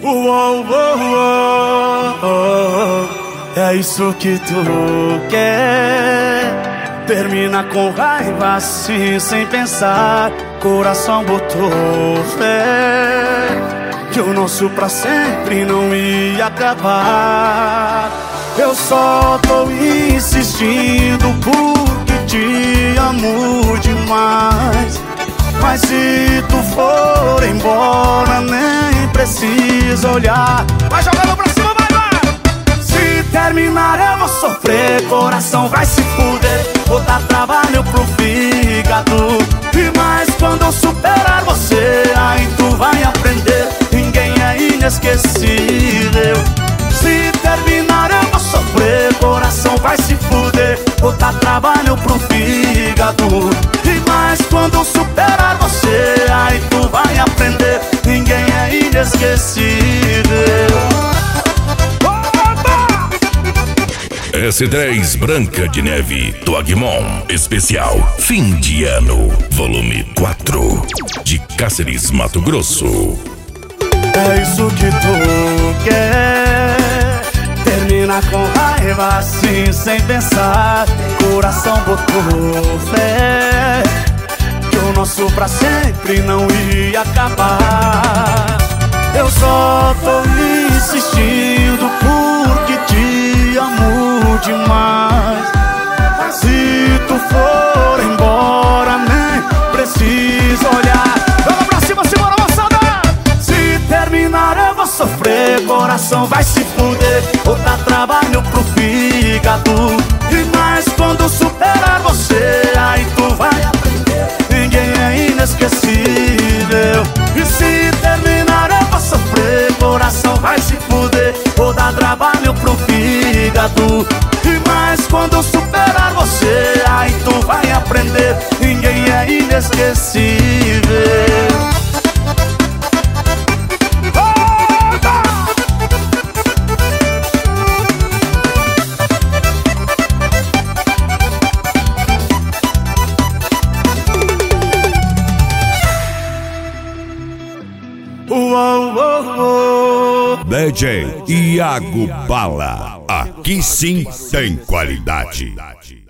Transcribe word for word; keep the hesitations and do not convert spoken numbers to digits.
Uou, uou, uou, é isso que tu quer. Termina com raiva assim, sem pensar. Coração botou fé que o nosso pra sempre não ia acabar. Eu só tô insistindo porque te amo demais. Mas se tu for embora, nem precisa olhar. Vai jogando pra cima, vai, vai! Se terminar eu vou sofrer, coração vai se fuder. Vou dar trabalho pro fígado. E mais quando eu superar você, aí tu vai aprender. Ninguém é inesquecível. Se terminar eu vou sofrer, coração vai se fuder. Vou dar trabalho pro fígado. E mais quando eu superar você, aí tu vai aprender. Ninguém é inesquecível. S três Branca de Neve Tuagmon Especial Fim de Ano Volume quatro de Cáceres, Mato Grosso. É isso que tu quer. Termina com raiva assim, sem pensar. Coração botou fé que o nosso pra sempre não ia acabar. Eu só tô insistindo porque te amo demais. Mas se tu for embora, nem precisa olhar. Vamos pra cima, segura, moçada! Se terminar eu vou sofrer, coração vai se fuder. Vou dar trabalho pro fígado. E mais quando superar você, aí tu vai aprender. Ninguém é inesquecível. E se terminar eu vou sofrer, coração vai se fuder. Vou dar trabalho pro fígado. E mais quando superar você, aí tu vai aprender. Ninguém é inesquecível. Uou, uou, uou. D J Iago Bala. Aqui sim tem qualidade.